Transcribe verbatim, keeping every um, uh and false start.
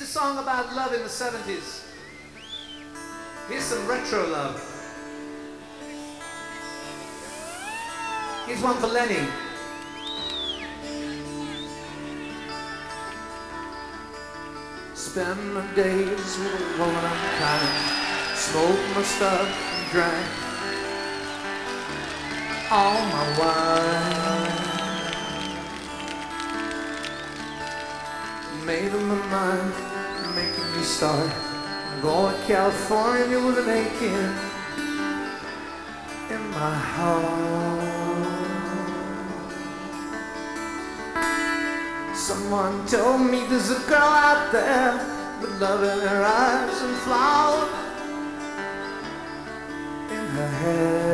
a song about love in the seventies. Here's some retro love. Here's one for Lenny. Spend my days with a woman I'm kind, smoke my stuff and drink all my wine. Made up my mind, making me start. I'm going to California with an aching in my heart. Someone told me there's a girl out there with love in her eyes and flower in her hair.